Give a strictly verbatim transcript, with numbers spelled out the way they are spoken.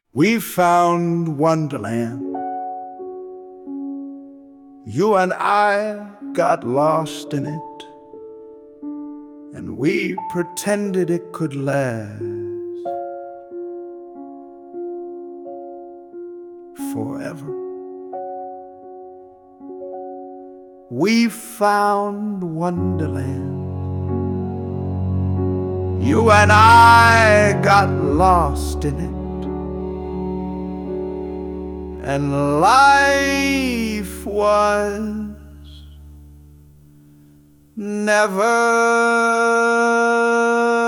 We found Wonderland. You and I got lost in it, and we pretended it could last forever. We found Wonderland. You and I got lost in it, and life was never